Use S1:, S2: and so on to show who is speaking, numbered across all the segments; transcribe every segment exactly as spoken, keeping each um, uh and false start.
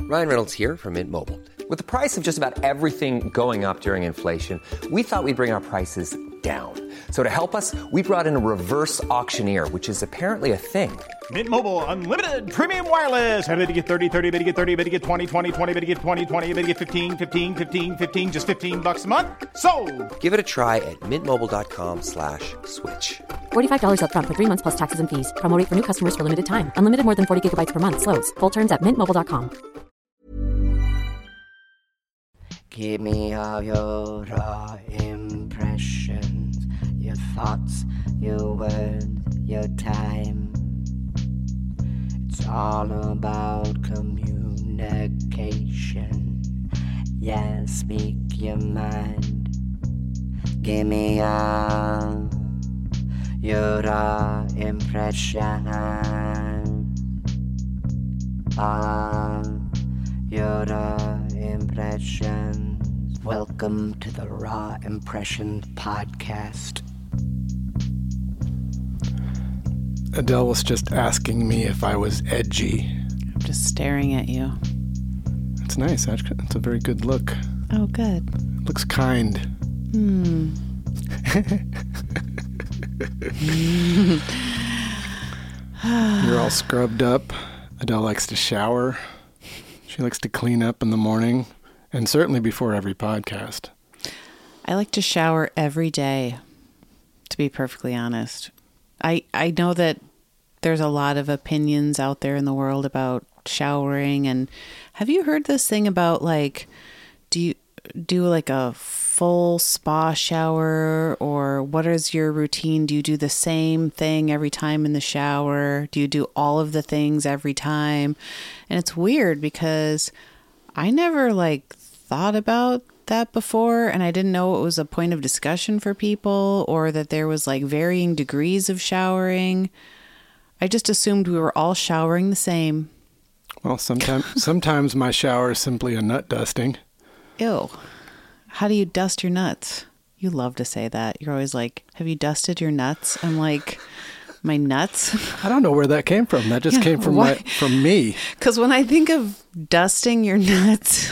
S1: Ryan Reynolds here from Mint Mobile. With the price of just about everything going up during inflation, we thought we'd bring our prices down. So to help us, we brought in a reverse auctioneer, which is apparently a thing.
S2: Mint Mobile Unlimited Premium Wireless. How to get thirty, thirty, how to get thirty, how to get twenty, twenty, twenty, how to get twenty, twenty, how to get fifteen, fifteen, fifteen, fifteen, just fifteen bucks a month? Sold!
S1: Give it a try at mintmobile.com slash switch.
S3: forty-five dollars up front for three months plus taxes and fees. Promo rate for new customers for limited time. Unlimited more than forty gigabytes per month. Slows full terms at mint mobile dot com.
S4: Give me all your raw impressions, your thoughts, your words, your time. It's all about communication. Yeah, speak your mind. Give me all your raw impressions. All your raw impressions. Welcome to the Raw Impressions Podcast.
S5: Adele was just asking me if I was edgy.
S6: I'm just staring at you.
S5: It's nice. It's a very good look.
S6: Oh, good.
S5: It looks kind.
S6: Hmm.
S5: You're all scrubbed up. Adele likes to shower. She likes to clean up in the morning, and certainly before every podcast.
S6: I like to shower every day, to be perfectly honest. I I know that there's a lot of opinions out there in the world about showering, and have you heard this thing about, like, do you do like a full spa shower, or what is your routine? Do you do the same thing every time in the shower? Do you do all of the things every time? And it's weird because I never like thought about that before, and I didn't know it was a point of discussion for people, or that there was like varying degrees of showering. I just assumed we were all showering the same.
S5: Well, sometimes sometimes my shower is simply a nut dusting.
S6: Ew. How do you dust your nuts? You love to say that. You're always like, have you dusted your nuts? I'm like, my nuts?
S5: I don't know where that came from. That just
S6: Yeah,
S5: came from
S6: why?
S5: my, from me.
S6: Because when I think of dusting your nuts,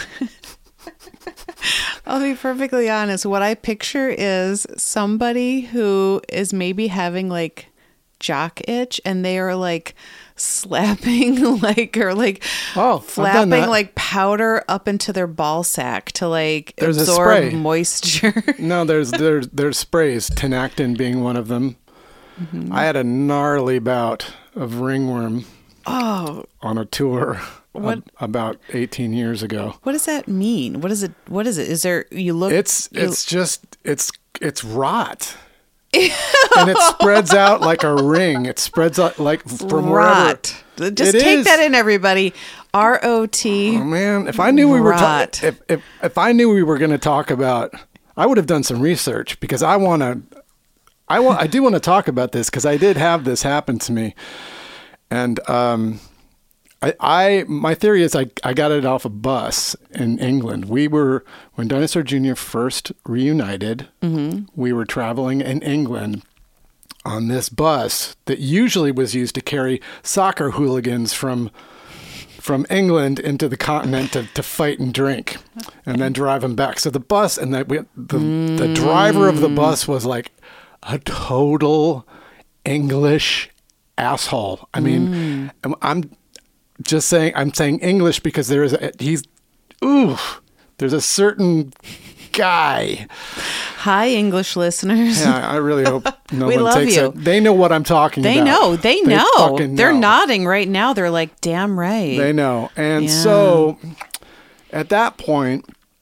S6: I'll be perfectly honest. What I picture is somebody who is maybe having like jock itch, and they are like slapping like or like
S5: oh,
S6: flapping like powder up into their ball sack to like
S5: there's
S6: absorb moisture.
S5: No, there's there's there's sprays. Tinactin being one of them. Mm-hmm. I had a gnarly bout of ringworm.
S6: Oh,
S5: on a tour.
S6: What?
S5: A, about eighteen years ago.
S6: What does that mean? What is it? What is it? Is there, you look...
S5: It's,
S6: you,
S5: it's just, it's, it's rot. And it spreads out like a ring. It spreads out like from
S6: rot.
S5: wherever.
S6: Just
S5: it
S6: take
S5: is.
S6: that in, everybody. R O T.
S5: Oh man, if I knew we were
S6: rot.
S5: ta- if, if if I knew we were going to talk about, I would have done some research, because I want to, I want, I do want to talk about this, because I did have this happen to me, and um, I, I my theory is I I got it off a bus in England. We were when Dinosaur Junior first reunited. Mm-hmm. We were traveling in England on this bus that usually was used to carry soccer hooligans from from England into the continent to, to fight and drink, and then drive them back. So the bus and the the, mm. the driver of the bus was like a total English asshole. I mean, mm. I'm, I'm just saying I'm saying English because there is a, he's ooh there's a certain guy.
S6: Hi, English listeners.
S5: Yeah, I really hope no
S6: we
S5: one
S6: love
S5: takes
S6: you.
S5: it. They know what I'm talking
S6: they
S5: about.
S6: Know, they,
S5: they
S6: know.
S5: They know.
S6: They're nodding right now. They're like, damn right.
S5: They know. And
S6: yeah.
S5: so at that point,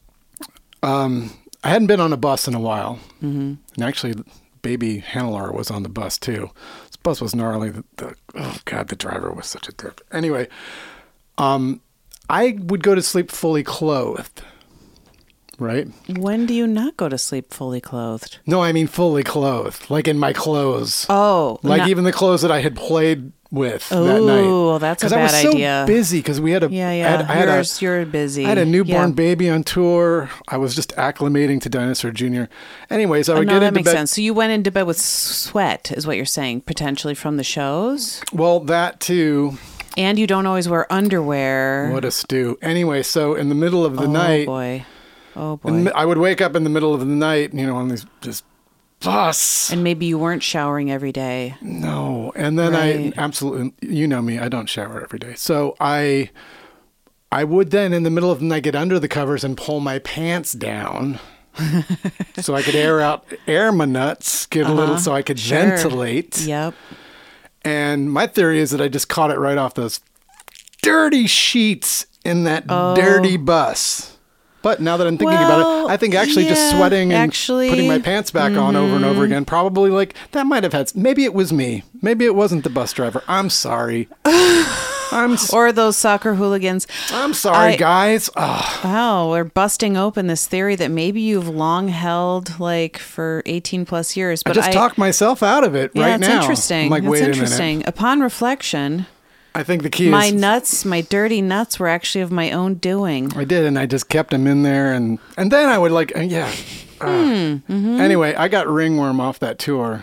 S5: um, I hadn't been on a bus in a while. Mm-hmm. And actually, baby Hannelore was on the bus too. This bus was gnarly. The, the, oh, God, the driver was such a dick. Anyway, um, I would go to sleep fully clothed. Right?
S6: When do you not go to sleep fully clothed?
S5: No, I mean fully clothed, like in my clothes.
S6: Oh.
S5: Like
S6: not-
S5: even the clothes that I had played with
S6: Ooh,
S5: that night.
S6: Oh, that's a bad
S5: idea. Because I was so
S6: idea.
S5: busy because we had a...
S6: Yeah, yeah.
S5: I had, I had
S6: you're,
S5: a,
S6: you're busy.
S5: I had a newborn
S6: yeah.
S5: baby on tour. I was just acclimating to Dinosaur Junior Anyways, I would
S6: oh, no,
S5: get
S6: that
S5: into
S6: makes
S5: bed.
S6: sense. So you went into bed with sweat, is what you're saying, potentially from the shows?
S5: Well, that too.
S6: And you don't always wear underwear.
S5: What a stew. Anyway, so in the middle of the
S6: oh,
S5: night,
S6: boy. Oh, boy.
S5: in the- I would wake up in the middle of the night, you know, on these just bus.
S6: And maybe you weren't showering every day.
S5: No. And then
S6: Right.
S5: I absolutely, you know me, I don't shower every day. So I, I would then in the middle of the night get under the covers and pull my pants down so I could air out, air my nuts, get a little, so I could
S6: Sure.
S5: ventilate.
S6: Yep.
S5: And my theory is that I just caught it right off those dirty sheets in that
S6: Oh.
S5: dirty bus. But now that I'm thinking
S6: Well,
S5: about it, I think actually just
S6: yeah,
S5: sweating and
S6: actually,
S5: putting my pants back on over and over
S6: mm-hmm.
S5: again, probably like that might have had, maybe it was me. Maybe it wasn't the bus driver. I'm sorry. I'm, s-
S6: Or those soccer hooligans.
S5: I'm sorry,
S6: I-
S5: guys. Oh,
S6: Wow, we're busting open this theory that maybe you've long held like for eighteen plus years.
S5: I
S6: But
S5: just talked myself out of it
S6: yeah,
S5: right
S6: it's
S5: now.
S6: interesting.
S5: I'm like,
S6: It's
S5: wait a
S6: interesting.
S5: minute.
S6: Upon reflection,
S5: I think the key
S6: my
S5: is
S6: nuts, my dirty nuts were actually of my own doing.
S5: I did, and I just kept them in there, and and then I would like, uh, yeah. Uh,
S6: mm-hmm.
S5: Anyway, I got ringworm off that tour,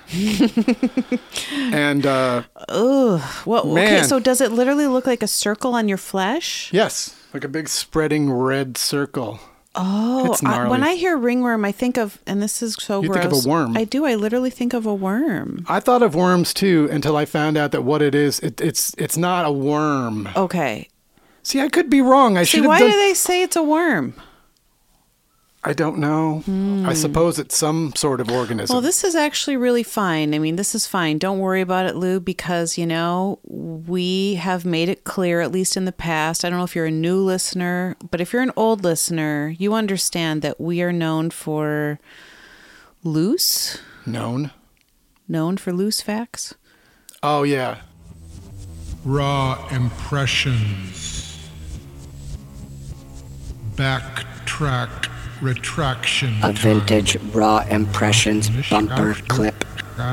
S5: and uh,
S6: Ugh. What? Okay,
S5: Man.
S6: so does it literally look like a circle on your flesh?
S5: yes, like a big spreading red circle.
S6: Oh,
S5: It's
S6: I,
S5: gnarly.
S6: when I hear ringworm, I think of, and this is so
S5: You
S6: gross.
S5: think of a worm.
S6: I do. I literally think of a worm.
S5: I thought of worms too until I found out that what it is, it, it's it's not a worm.
S6: Okay.
S5: See, I could be wrong. I
S6: See,
S5: should have
S6: why
S5: done.
S6: do they say it's a worm?
S5: I don't know. I suppose it's some sort of organism.
S6: Well, this is actually really fine. I mean, this is fine. Don't worry about it, Lou, because, you know, we have made it clear, at least in the past. I don't know if you're a new listener, but if you're an old listener, you understand that we are known for loose,
S5: Known.
S6: known for loose facts.
S5: Oh yeah.
S7: Raw impressions. Backtrack retraction.
S4: A vintage Raw Impressions bumper clip.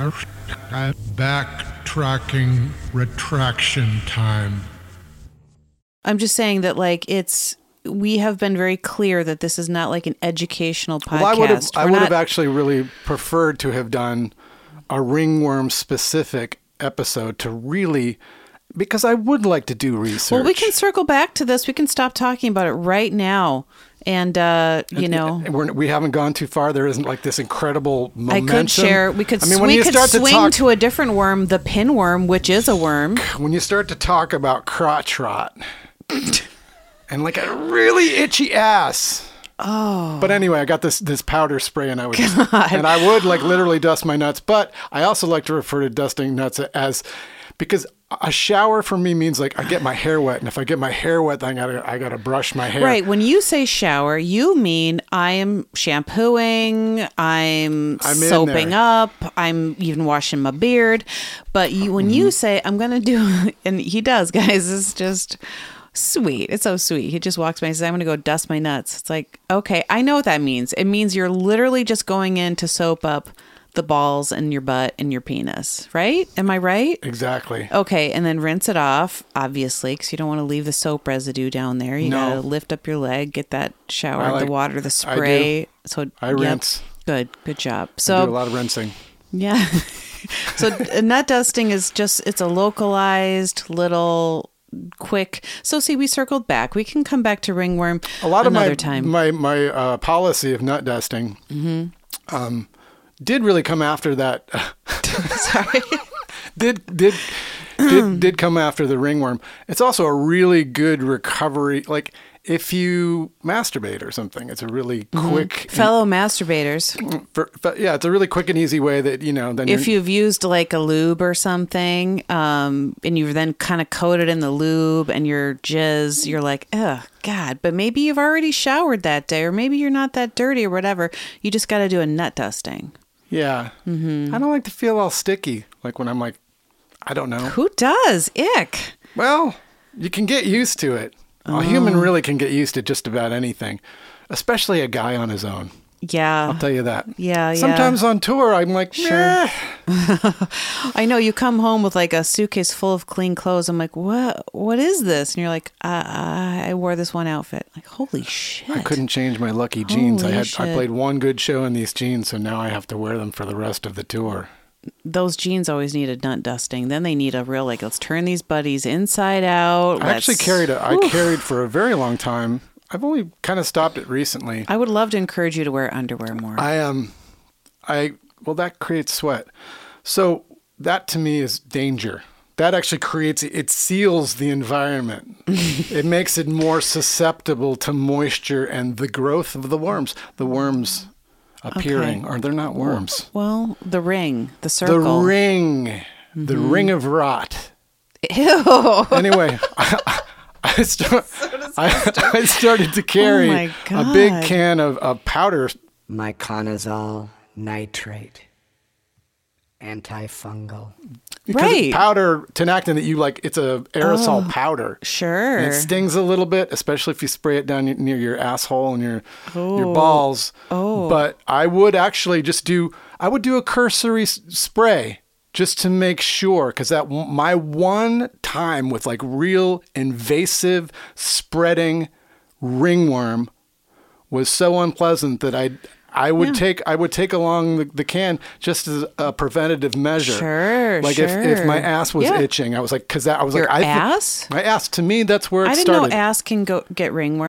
S7: Backtracking retraction time.
S6: I'm just saying that, like, it's, we have been very clear that this is not like an educational podcast.
S5: Well, I would have I
S6: We're
S5: would have
S6: not-
S5: actually really preferred to have done a ringworm specific episode to really, because I would like to do research.
S6: Well, we can circle back to this. We can stop talking about it right now. And, uh, you know,
S5: We're, we haven't gone too far. There isn't like this incredible
S6: I
S5: momentum.
S6: could share, we could,
S5: I mean,
S6: s-
S5: when
S6: we
S5: you
S6: could
S5: start
S6: swing
S5: to talk,
S6: to a different worm, the pinworm, which is a worm.
S5: when you start to talk about crotch rot and like a really itchy ass. Oh. But anyway, I got this this powder spray, and I would just, and I would like literally dust my nuts. But I also like to refer to dusting nuts as, because a shower for me means like I get my hair wet, and if I get my hair wet, then I gotta I gotta brush my hair.
S6: Right. When you say shower, you mean I am shampooing, I'm,
S5: I'm in
S6: soaping
S5: there.
S6: up, I'm even washing my beard. But you, when
S5: Mm-hmm.
S6: you say, I'm going to do, and he does, guys, it's just sweet. It's so sweet. He just walks by and says, I'm going to go dust my nuts. It's like, okay, I know what that means. It means you're literally just going in to soap up the balls and your butt and your penis, right? Am I right?
S5: Exactly.
S6: Okay, and then rinse it off, obviously, because you don't want to leave the soap residue down there. You
S5: No.
S6: gotta lift up your leg, get that shower,
S5: I like-
S6: the water, the
S5: I
S6: spray.
S5: do.
S6: So
S5: I
S6: yep.
S5: rinse.
S6: Good, good job.
S5: I do a
S6: So
S5: lot of rinsing.
S6: yeah, so uh, nut dusting is just it's a localized little quick. So see, we circled back. We can come back to ringworm
S5: A lot of
S6: another
S5: my
S6: time.
S5: my my uh, policy of nut dusting um, did really come after that.
S6: Sorry.
S5: did did did did come after the ringworm. It's also a really good recovery. Like if you masturbate or something, it's a really quick.
S6: Fellow masturbators,
S5: For, for- yeah, it's a really quick and easy way that you know. Then
S6: if
S5: you're-
S6: you've used like a lube or something, um, and you've then kind of coated in the lube and your jizz, you're like, oh God, but maybe you've already showered that day, or maybe you're not that dirty or whatever. You just got to do a nut dusting.
S5: yeah,
S6: Mm-hmm.
S5: I don't like to feel all sticky. Like when I'm like, I don't know.
S6: Who does? Ick.
S5: Well, you can get used to it. A human really can get used to just about anything, especially a guy on his own.
S6: Yeah.
S5: I'll tell you that.
S6: Yeah, yeah.
S5: Sometimes on tour, I'm like, sure.
S6: I know you come home with like a suitcase full of clean clothes. I'm like, what? What is this? And you're like, I, I, I wore this one outfit. Like, holy shit!
S5: I couldn't change my lucky jeans. I
S6: Holy
S5: had I
S6: shit.
S5: played one good show in these jeans, so now I have to wear them for the rest of the tour.
S6: those jeans always need a nut dusting. Then they need a real, like, let's turn these buddies inside out.
S5: I actually
S6: Let's-
S5: carried a, I
S6: Oof.
S5: carried for a very long time. I've only kind of stopped it recently.
S6: I would love to encourage you to wear underwear more.
S5: I um, I well that creates sweat, so that to me is danger. That actually creates it seals the environment. It makes it more susceptible to moisture and the growth of the worms. The worms appearing,
S6: Okay.
S5: or they're not worms.
S6: Well, the ring, the
S5: The
S6: circle.
S5: ring, the ring of rot.
S6: Ew.
S5: Anyway, I, I, start, I, I started to carry
S6: Oh my
S5: a big
S6: God.
S5: can of, of powder.
S4: Miconazole nitrate. Antifungal.
S5: Because
S6: Right.
S5: it's powder tenactin that you like, it's a aerosol powder.
S6: Sure.
S5: And it stings a little bit, especially if you spray it down near your asshole and your your balls.
S6: Oh.
S5: But I would actually just do, I would do a cursory s- spray just to make sure, because that my one time with like real invasive spreading ringworm was so unpleasant that I I would
S6: Yeah.
S5: take I would take along the, the can just as a preventative measure.
S6: Sure,
S5: Like if, if my
S6: sure.
S5: ass was
S6: Yeah.
S5: itching, I was like, because I was
S6: Your
S5: like, I thi-
S6: ass?
S5: my ass. To me, that's where it
S6: I didn't
S5: started.
S6: know ass can go get ringworm.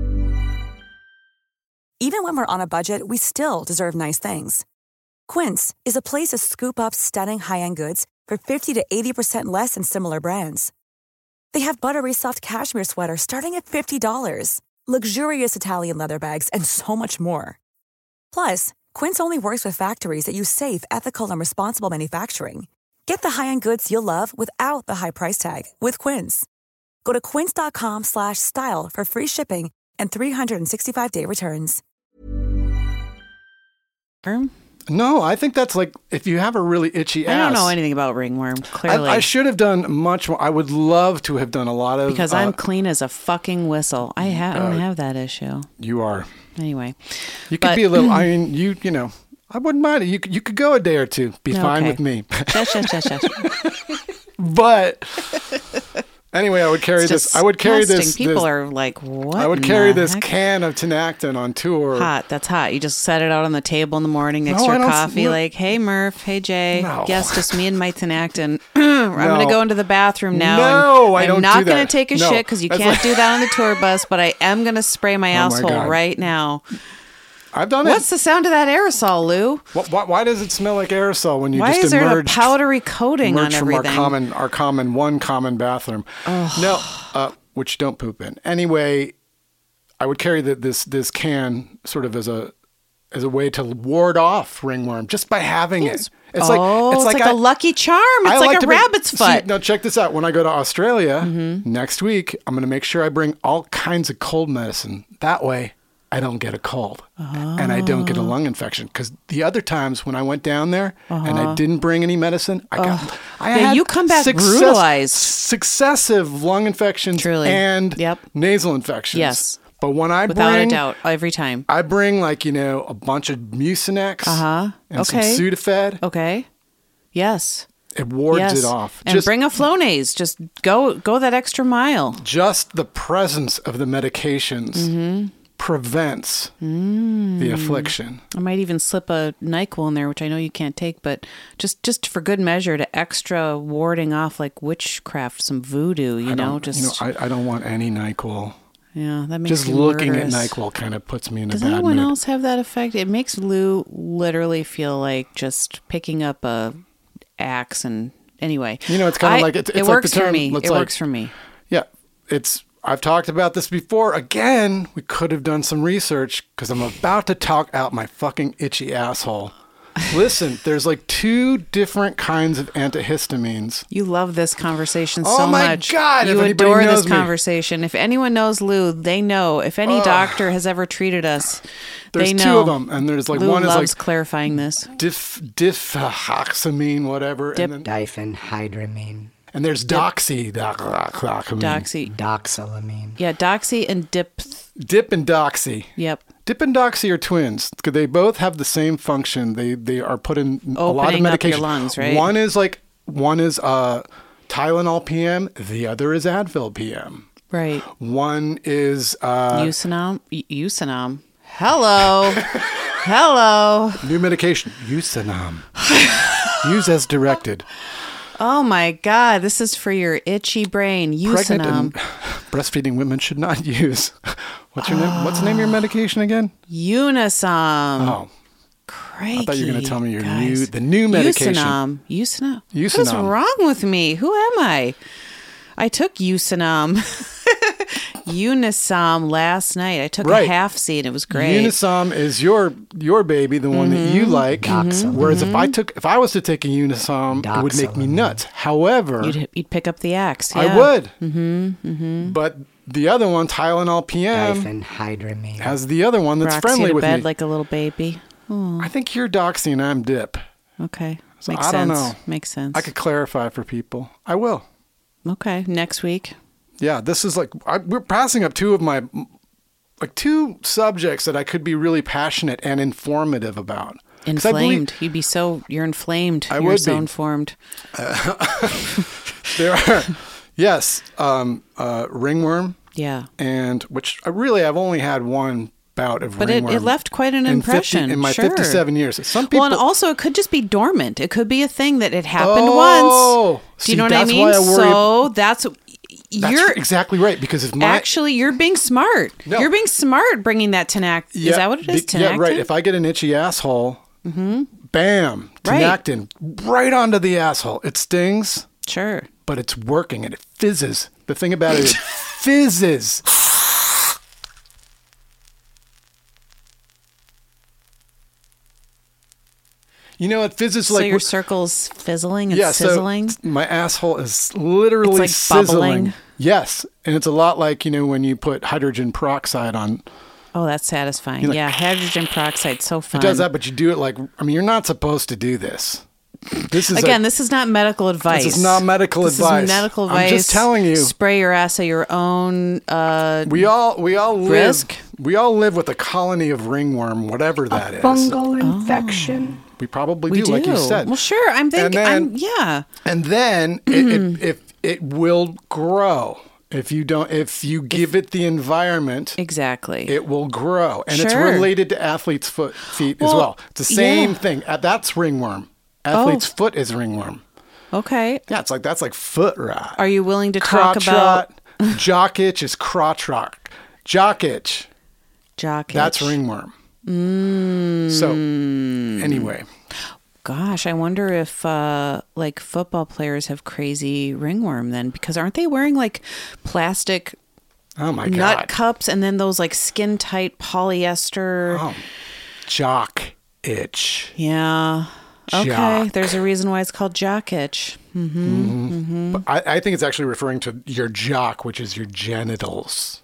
S8: Even when we're on a budget, we still deserve nice things. Quince is a place to scoop up stunning high-end goods for fifty to eighty percent less than similar brands. They have buttery soft cashmere sweaters starting at fifty dollars, luxurious Italian leather bags, and so much more. Plus, Quince only works with factories that use safe, ethical, and responsible manufacturing. Get the high-end goods you'll love without the high price tag with Quince. Go to quince.com slash style for free shipping and three sixty-five day returns.
S5: No, I think that's like if you have a really itchy
S6: I
S5: ass.
S6: don't know anything about ringworm,
S5: I,
S6: clearly.
S5: I should have done much more. I would love to have done a lot of
S6: because
S5: uh,
S6: I'm clean as a fucking whistle. I ha- don't have that issue.
S5: You are.
S6: Anyway.
S5: You could
S6: But-
S5: be a little. I mean, you you know, I wouldn't mind it. You could- you could go a day or two, be fine
S6: Okay.
S5: with me.
S6: Shush, shush, shush, shush.
S5: But anyway, I would carry
S6: It's
S5: this. I would carry this.
S6: disgusting. People
S5: this-
S6: are like, what?
S5: I would
S6: in
S5: carry
S6: the
S5: this
S6: heck?
S5: can of Tenactin on tour.
S6: Hot. That's hot. You just set it out on the table in the morning next
S5: No,
S6: to
S5: I
S6: your
S5: don't-
S6: coffee,
S5: no.
S6: like, hey, Murph, hey, Jay.
S5: No.
S6: Yes, just me and my Tenactin. I'm going to go into the bathroom now.
S5: No,
S6: and
S5: I don't
S6: I'm not
S5: do
S6: gonna
S5: that.
S6: take a
S5: No,
S6: shit because you
S5: that's
S6: can't
S5: like-
S6: do that on the tour bus, but I am going to spray my
S5: Oh my
S6: asshole
S5: God.
S6: right now.
S5: I've done
S6: What's
S5: it.
S6: the sound of that aerosol, Lou?
S5: Why, why, why does it smell like aerosol when you
S6: Why
S5: just
S6: is there a
S5: emerged,
S6: powdery coating on
S5: emerged from
S6: everything?
S5: our common, our common one common bathroom? No, uh, which you don't poop in. Anyway, I would carry the, this this can sort of as a as a way to ward off ringworm just by having it. It's like
S6: oh, it's like,
S5: I-
S6: a lucky charm. It's
S5: I
S6: like, a
S5: to bring-
S6: rabbit's
S5: See,
S6: foot.
S5: now check this out. When I go to Australia
S6: Mm-hmm.
S5: next week, I'm going to make sure I bring all kinds of cold medicine. That way, I don't get a cold and I don't get a lung infection. Because the other times when I went down there and I didn't bring any medicine, I got. I
S6: Uh-huh. Yeah,
S5: had
S6: you come back brutalized.
S5: Successive lung infections
S6: Truly.
S5: and
S6: Yep.
S5: nasal infections.
S6: Yes.
S5: But when I
S6: Without
S5: bring,
S6: a doubt, every time.
S5: I bring like you know a bunch of Mucinex
S6: Uh-huh.
S5: and
S6: Okay.
S5: some Sudafed.
S6: Okay. Yes.
S5: It wards
S6: yes.
S5: it off.
S6: And bring a Flonase. Just go go that extra mile.
S5: Just the presence of the medications
S6: Mm-hmm.
S5: prevents
S6: Mm.
S5: the affliction.
S6: I might even slip a NyQuil in there, which I know you can't take, but just just for good measure to extra warding off like witchcraft, some voodoo, you
S5: I
S6: know,
S5: don't,
S6: just
S5: you know, I, I don't want any NyQuil.
S6: yeah, that makes
S5: Just
S6: me
S5: looking
S6: murderous.
S5: at NyQuil kind of puts me in
S6: Does
S5: a bad
S6: anyone
S5: mood.
S6: else have that effect? It makes Lou literally feel like just picking up a axe and anyway.
S5: You know, it's kinda
S6: I-
S5: like- it's-
S6: it
S5: it's like
S6: works
S5: the term-
S6: for me.
S5: it's
S6: It
S5: like-
S6: works for me.
S5: Yeah, it's. I've talked about this before. Again, we could have done some research because I'm about to talk out my fucking itchy asshole. Listen, there's like two different kinds of antihistamines.
S6: You love this conversation
S5: Oh
S6: so
S5: my
S6: much.
S5: God, if
S6: You
S5: anybody
S6: adore
S5: knows
S6: this
S5: me.
S6: conversation. If anyone knows Lou, they know. If any doctor has ever treated us,
S5: There's
S6: they
S5: two
S6: know.
S5: of them, and there's like
S6: Lou
S5: one is
S6: loves
S5: like
S6: clarifying this.
S5: dif difloxamine, whatever,
S6: Dip-
S5: and then
S4: Diphenhydramine.
S5: and there's doxy, doxamine.
S6: Doxy.
S4: Doxylamine.
S6: Yeah, Doxy and Dip.
S5: Dip and doxy.
S6: Yep.
S5: Dip and doxy are twins because they both have the same function. They they are put in a lot of
S6: Opening up your
S5: medication.
S6: lungs, right?
S5: One is like one is uh, Tylenol P M. The other is Advil P M.
S6: Right.
S5: One is uh,
S6: Usinam. U- Usinam. Hello. Hello.
S5: new medication, Usinam. Use as directed.
S6: Oh my God, this is for your itchy brain.
S5: Pregnant
S6: Usinum.
S5: and breastfeeding women should not use. What's your name? What's the name of your medication again?
S6: Unisum.
S5: Oh,
S6: Crikey,
S5: I thought you were going to tell me your
S6: guys.
S5: new, the new medication.
S6: Usinum. Usinum. What is
S5: Usinum.
S6: wrong with me? Who am I? I took Usinum. Unisum last night. I took
S5: Right.
S6: a half seed. It was great.
S5: Unisom is your your baby, the one that you like.
S4: Doxil.
S5: Whereas if I took, if I was to take a Unisom, it would make me
S4: Doxil.
S5: nuts. However,
S6: You'd, you'd pick up the axe.
S5: I
S6: yeah.
S5: would. Mm-hmm, mm-hmm. But the other one, Tylenol P M,
S4: Diphenhydramine.
S5: has the other one that's
S6: Rocks
S5: friendly
S6: you to
S5: with
S6: bed
S5: me.
S6: like a little baby.
S5: I think you're Doxy and I'm Dip.
S6: Okay.
S5: So
S6: Makes
S5: I don't
S6: sense.
S5: know.
S6: Makes sense.
S5: I could clarify for people. I will.
S6: Okay. Next week.
S5: Yeah, this is like I, we're passing up two of my like two subjects that I could be really passionate and informative about. 'Cause I believe-
S6: Inflamed. You'd be so, you're inflamed.
S5: I
S6: you're
S5: would
S6: so
S5: be.
S6: informed.
S5: There are, yes, um, uh, ringworm,
S6: Yeah.
S5: and which I really I've only had one bout of
S6: But it,
S5: ringworm.
S6: it left quite an
S5: in
S6: impression.
S5: fifty, in my
S6: sure.
S5: fifty-seven years. Some people.
S6: Well, and also it could just be dormant. It could be a thing that it happened
S5: Oh,
S6: once. Do
S5: see,
S6: you know what
S5: that's
S6: I
S5: why
S6: mean?
S5: I worry-
S6: So that's
S5: that's
S6: you're
S5: exactly right because if my
S6: actually you're being smart.
S5: No.
S6: You're being smart bringing that tenact.
S5: yeah,
S6: is that what it is?
S5: be- yeah, right.
S6: Tenactin?
S5: If I get an itchy asshole, bam,
S6: Right.
S5: Tenactin right onto the asshole. It stings,
S6: Sure.
S5: but it's working and it fizzes. The thing about it is, it fizzes. You know, it fizzes
S6: So
S5: like
S6: your
S5: what-
S6: circle's fizzling and
S5: yeah,
S6: sizzling.
S5: So my asshole is literally
S6: It's like
S5: sizzling.
S6: bubbling?
S5: Yes, and it's a lot like you know when you put hydrogen peroxide on.
S6: Oh, that's satisfying.
S5: You're like-
S6: yeah, hydrogen peroxide, so fun.
S5: It does that, but you do it like I mean, you're not supposed to do this. This is
S6: Again,
S5: a,
S6: this is not medical advice.
S5: This is not medical
S6: This
S5: advice.
S6: Is medical
S5: I'm
S6: advice.
S5: just telling you.
S6: Spray your ass at your own. Uh,
S5: we all we all live
S6: Risk?
S5: we all live with a colony of ringworm, whatever that is.
S4: Fungal infection.
S5: We probably
S6: we
S5: do,
S6: do.
S5: like you said.
S6: Well, sure. I'm thinking.
S5: then-
S6: I'm, yeah.
S5: And then it, it, if it will grow if you don't if you give it the environment.
S6: Exactly.
S5: It will grow, and it's
S6: Sure.
S5: related to athlete's foot feet as
S6: Well,
S5: well. It's the same
S6: yeah.
S5: thing. Uh, That's ringworm. Athlete's
S6: Oh.
S5: foot is ringworm.
S6: okay.
S5: Yeah, it's like that's like foot rot.
S6: Are you willing to
S5: Crotch
S6: talk about
S5: rot. Jock itch is crotch rot. Jock itch.
S6: jock itch?
S5: That's ringworm. Mm. So anyway,
S6: Gosh, I wonder if uh, like football players have crazy ringworm then, because aren't they wearing like plastic
S5: oh my
S6: nut
S5: god,
S6: cups and then those like skin tight polyester?
S5: oh, jock itch.
S6: Yeah. Okay.
S5: Jock.
S6: There's a reason why it's called jock itch.
S5: But I, I think it's actually referring to your jock, which is your genitals.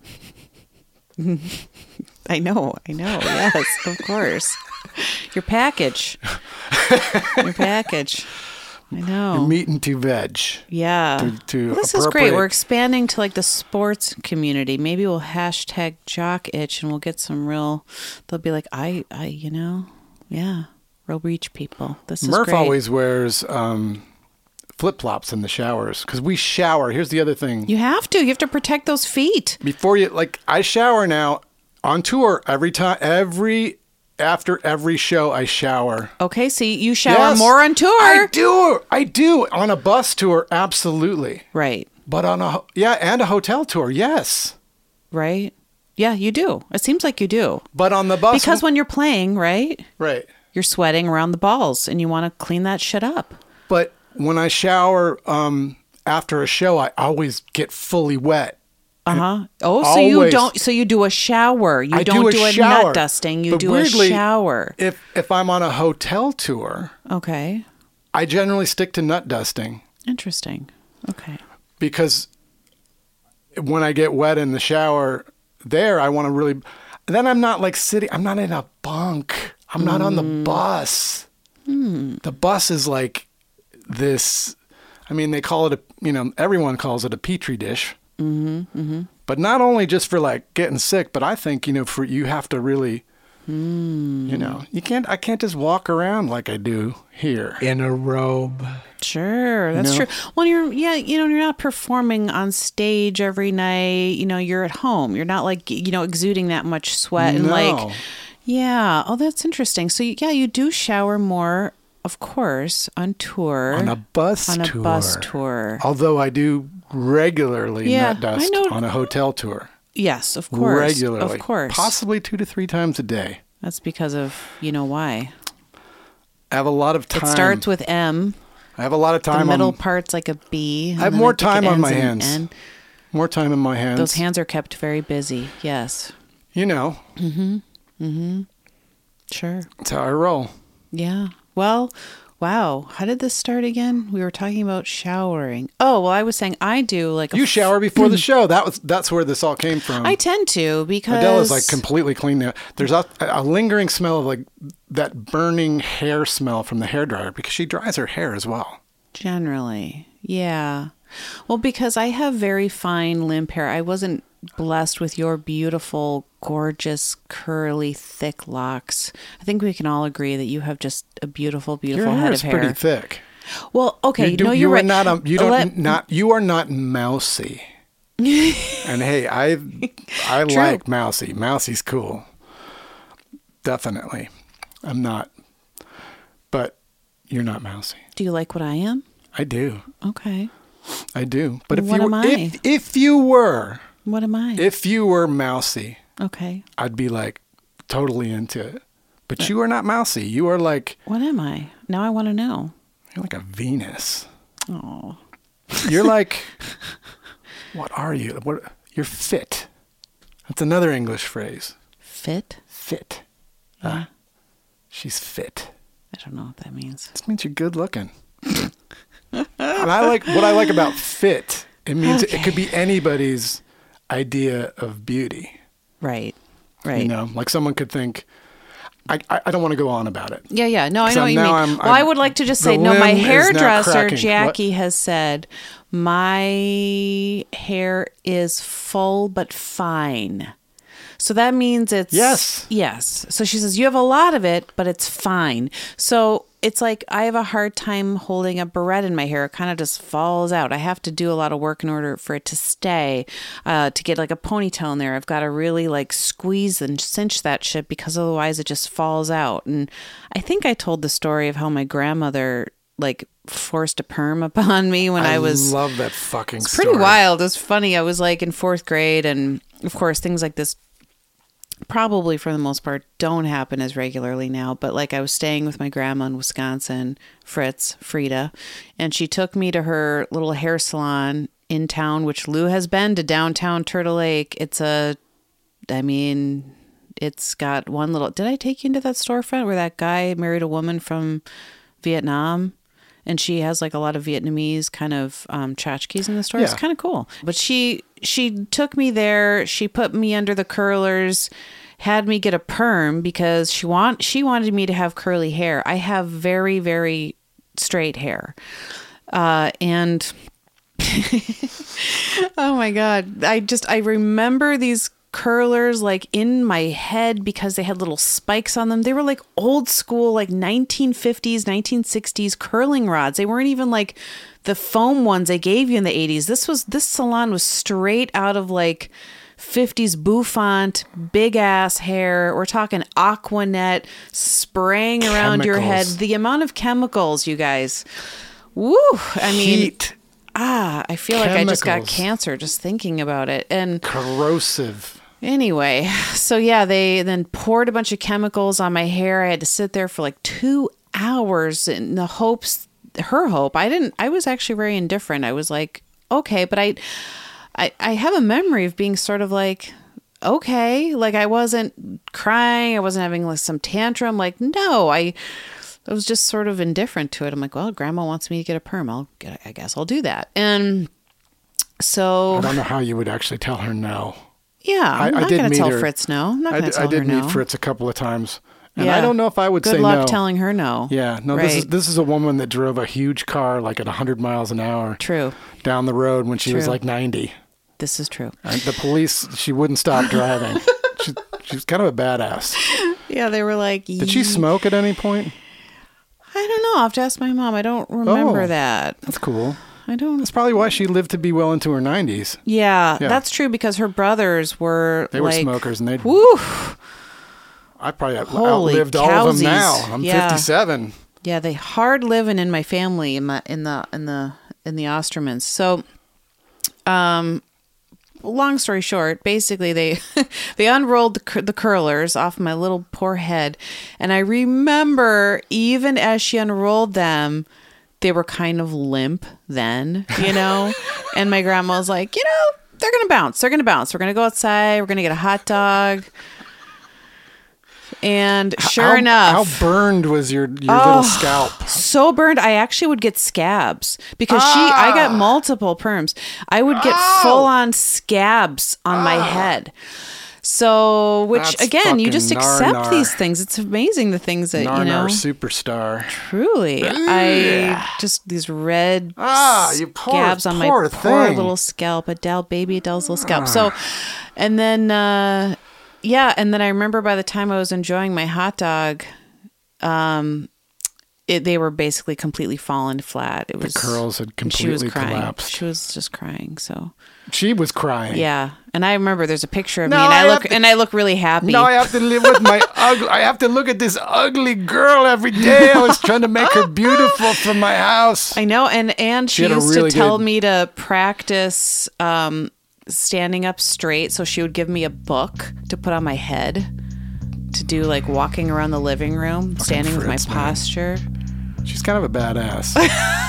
S6: I know. I know. Yes, of course. Your package. Your package. I know.
S5: Your meat and two veg.
S6: Yeah.
S5: to- to
S6: Well, this is great.
S5: appropriate-
S6: We're expanding to like the sports community. Maybe we'll hashtag jock itch and we'll get some real, they'll be like, I, I, you know, yeah, we'll reach people. This is
S5: Murph
S6: great.
S5: always wears um, flip flops in the showers because we shower. Here's the other thing.
S6: You have to. You have to protect those feet.
S5: Before you, like, I shower now on tour every time, every, after every show, I shower.
S6: Okay, so you shower
S5: Yes,
S6: more on tour.
S5: I do. I do. On a bus tour, absolutely.
S6: Right,
S5: But on a, ho- yeah, and a hotel tour, yes.
S6: right. Yeah, you do. It seems like you do.
S5: But on the bus.
S6: Because when you're playing, right,
S5: Right.
S6: you're sweating around the balls and you want to clean that shit up.
S5: But when I shower um, after a show, I always get fully wet.
S6: Uh huh. Oh, so you
S5: Always.
S6: don't. So you do a shower. You
S5: I
S6: don't
S5: do a,
S6: do a
S5: shower.
S6: nut dusting. You
S5: But
S6: do
S5: weirdly,
S6: a shower.
S5: If if I'm on a hotel tour,
S6: Okay.
S5: I generally stick to nut dusting
S6: Interesting. Okay.
S5: because when I get wet in the shower there, I want to really. Then I'm not like sitting. I'm not in a bunk. I'm not on the bus. The bus is like this. I mean, they call it a. You know, everyone calls it a petri dish. Mm-hmm, mm-hmm. But not only just for like getting sick, but I think you know, for you have to really. You know, you can't. I can't just walk around like I do here.
S4: In a robe.
S6: Sure, that's
S5: know?
S6: true. Well, you're yeah, you know, you're not performing on stage every night. You know, you're at home. You're not like you know exuding that much sweat and
S5: No.
S6: like, yeah. Oh, that's interesting. So you- yeah, you do shower more of course, on tour.
S5: On a bus
S6: on
S5: tour.
S6: On a bus tour.
S5: Although I do regularly
S6: Yeah,
S5: nut dust
S6: I know.
S5: on a hotel tour.
S6: Yes, of course.
S5: Regularly.
S6: Of course.
S5: Possibly two to three times a day.
S6: That's because of, you know why.
S5: I have a lot of time.
S6: It starts with M.
S5: I have a lot of time.
S6: The middle
S5: on,
S6: part's like a B.
S5: I have more time on my hands. N. More time in my hands.
S6: Those hands are kept very busy. Yes.
S5: You know.
S6: Mm-hmm. Mm-hmm. Sure.
S5: That's how I roll.
S6: Yeah. Well, wow. How did this start again? We were talking about showering. Oh, well, I was saying I do like a
S5: You shower before the show. That was that's where this all came from.
S6: I tend to because
S5: Adela's like completely clean now. There's a, a lingering smell of like that burning hair smell from the hairdryer because she dries her hair as well.
S6: Generally. Yeah. Well, because I have very fine limp hair. I wasn't blessed with your beautiful, gorgeous, curly, thick locks. I think we can all agree that you have just a beautiful, beautiful
S5: Your hair
S6: head
S5: is
S6: of hair.
S5: pretty thick.
S6: Well, okay,
S5: you do,
S6: no, you're
S5: you
S6: right.
S5: Are not a, you don't
S6: Let,
S5: not you are not mousy. And hey, I I
S6: True.
S5: like mousy. Mousy's cool. Definitely. I'm not. But you're not mousy.
S6: Do you like what I am?
S5: I do.
S6: Okay.
S5: I do. But if
S6: What
S5: you
S6: am
S5: were,
S6: I?
S5: if if you were
S6: What am I?
S5: if you were mousy,
S6: okay.
S5: I'd be like totally into it. But you are not mousy. You are like
S6: What am I? Now I want to know.
S5: you're like a Venus.
S6: Oh.
S5: You're like what are you? What you're fit. That's another English phrase.
S6: Fit?
S5: Fit.
S6: Yeah.
S5: Uh, she's fit.
S6: I don't know what that means.
S5: This means you're good looking. And I like what I like about fit. It means
S6: Okay.
S5: it could be anybody's idea of beauty.
S6: Right. Right.
S5: You know, like someone could think, I, I, I don't want to go on about it.
S6: Yeah, yeah. No, I know
S5: So
S6: what you
S5: now
S6: mean.
S5: I'm-
S6: well, I
S5: I'm-
S6: would like to just
S5: the
S6: say, no, my
S5: limb is now
S6: hairdresser,
S5: cracking.
S6: Jackie, has said, my hair is full but fine. So that means it's...
S5: Yes.
S6: Yes. So she says, you have a lot of it, but it's fine. So it's like I have a hard time holding a barrette in my hair. It kind of just falls out. I have to do a lot of work in order for it to stay, uh, to get like a ponytail in there. I've got to really like squeeze and cinch that shit because otherwise it just falls out. And I think I told the story of how my grandmother like forced a perm upon me when I,
S5: I
S6: was...
S5: love that fucking
S6: It's
S5: story.
S6: pretty wild. It was funny. I was like in fourth grade, and of course things like this probably for the most part don't happen as regularly now, but like I was staying with my grandma in Wisconsin, Fritz, Frida, and she took me to her little hair salon in town, which Lou has been to downtown Turtle Lake. It's a, I mean, it's got one little, did I take you into that storefront where that guy married a woman from Vietnam? And she has like a lot of Vietnamese kind of um, tchotchkes in the store.
S5: Yeah.
S6: It's kind of cool. But she she took me there. She put me under the curlers, had me get a perm because she want she wanted me to have curly hair. I have very, very straight hair. Uh, and oh my God. I just, I remember these curlers like in my head because they had little spikes on them. They were like old school, like nineteen fifties, nineteen sixties curling rods. They weren't even like the foam ones they gave you in the eighties. This was, this salon was straight out of like fifties bouffant, big ass hair. We're talking Aquanet spraying around your head.
S5: Chemicals.
S6: The amount of chemicals, you guys. Woo. I mean,
S5: Heat.
S6: ah, I feel like I just got
S5: Chemicals.
S6: cancer just thinking about it. And
S5: Corrosive.
S6: anyway, so yeah, they then poured a bunch of chemicals on my hair. I had to sit there for like two hours in the hopes, her hope. I didn't, I was actually very indifferent. I was like, okay, but I, I, I have a memory of being sort of like, okay, like I wasn't crying. I wasn't having like some tantrum. Like, no, I, I was just sort of indifferent to it. I'm like, well, grandma wants me to get a perm. I'll get, I guess I'll do that. And so
S5: I don't know how you would actually tell her no.
S6: yeah, I'm
S5: I- I
S6: not
S5: did
S6: going to
S5: meet
S6: tell
S5: her.
S6: Fritz no. I'm not
S5: I,
S6: going
S5: d-
S6: to tell
S5: I did
S6: her no.
S5: meet Fritz a couple of times. And
S6: Yeah.
S5: I don't know if I would
S6: Good
S5: say
S6: luck
S5: no.
S6: telling her no.
S5: Yeah, no,
S6: right.
S5: this is this is a woman that drove a huge car like at one hundred miles an hour
S6: True.
S5: down the road when she was
S6: True.
S5: like ninety.
S6: This is true.
S5: And the police, she wouldn't stop driving. she, she was kind of a badass.
S6: Yeah, they were like,
S5: Did she
S6: "Ye-
S5: smoke at any point?
S6: I don't know. I'll have to ask my mom. I don't remember
S5: Oh.
S6: that.
S5: That's cool.
S6: I don't.
S5: That's probably why she lived to be well into her nineties.
S6: Yeah,
S5: Yeah.
S6: that's true because her brothers were
S5: They were
S6: like,
S5: smokers and they
S6: Woo!
S5: I probably out-
S6: Holy
S5: outlived all of them
S6: cowsies.
S5: now. I'm
S6: Yeah.
S5: fifty-seven.
S6: Yeah, they hard living in my family in my in the in the in the Ostermans. So, um, long story short, basically they they unrolled the, cur- the curlers off my little poor head, and I remember even as she unrolled them, they were kind of limp then, you know. And my grandma was like, you know, they're gonna bounce. They're gonna bounce. We're gonna go outside. We're gonna get a hot dog. And sure
S5: how,
S6: enough,
S5: how burned was your your
S6: oh,
S5: little scalp?
S6: So burned, I actually would get scabs because
S5: ah.
S6: she. I got multiple perms. I would get
S5: oh.
S6: full on scabs on ah. my head. So, which
S5: That's
S6: again, you just accept
S5: nar-nar.
S6: these things. It's amazing the things that
S5: nar-nar
S6: you know.
S5: Superstar.
S6: Truly, I just these red
S5: ah, you poor,
S6: scabs on my
S5: poor
S6: poor
S5: thing.
S6: little scalp. Adele, baby Adele's little scalp. Ah. So, and then. uh Yeah, and then I remember by the time I was enjoying my hot dog, um, it, they were basically completely fallen flat. It was
S5: the curls had completely
S6: she was crying.
S5: collapsed.
S6: She was just crying. So
S5: she was crying.
S6: Yeah, and I remember there's a picture of
S5: no,
S6: me, and I,
S5: I
S6: look
S5: to,
S6: and I look really happy.
S5: No, I have to live with my ugly. I have to look at this ugly girl every day. I was trying to make her beautiful for my house.
S6: I know, and and she,
S5: she
S6: used
S5: really
S6: to tell
S5: good...
S6: me to practice. Um, standing up straight, so she would give me a book to put on my head to do like walking around the living room,
S5: Fucking
S6: standing
S5: Fritz,
S6: with my
S5: man.
S6: posture.
S5: She's kind of a badass.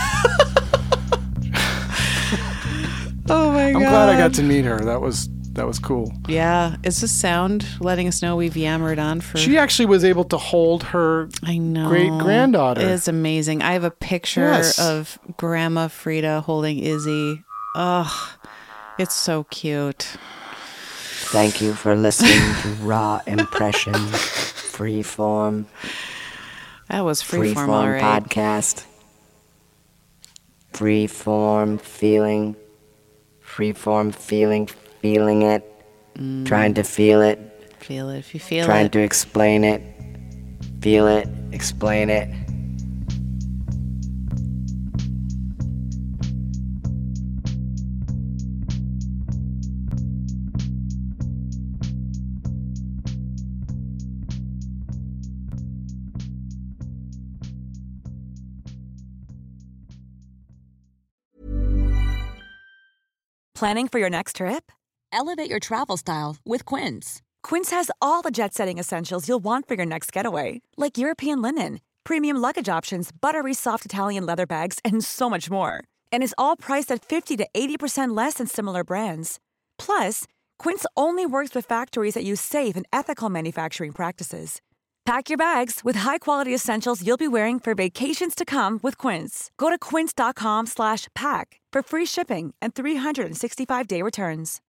S6: Oh my god!
S5: I'm glad I got to meet her. That was that was cool.
S6: Yeah, is this sound letting us know we've yammered on for?
S5: She actually was able to hold her
S6: I know
S5: great granddaughter.
S6: It is amazing. I have a picture
S5: yes.
S6: of Grandma Frida holding Izzy. Ugh. It's so cute.
S4: Thank you for listening to Raw Impressions Freeform.
S6: That was Freeform,
S4: Freeform
S6: all right.
S4: podcast. Freeform feeling. Freeform feeling. Feeling it. Mm. Trying to feel it.
S6: Feel it if you feel
S4: Trying
S6: it.
S4: to explain it. Feel it. Explain it.
S8: Planning for your next trip?
S9: Elevate your travel style with Quince.
S8: Quince has all the jet-setting essentials you'll want for your next getaway, like European linen, premium luggage options, buttery soft Italian leather bags, and so much more. And is all priced at fifty to eighty percent less than similar brands. Plus, Quince only works with factories that use safe and ethical manufacturing practices. Pack your bags with high-quality essentials you'll be wearing for vacations to come with Quince. Go to quince.com slash pack for free shipping and three sixty-five day returns.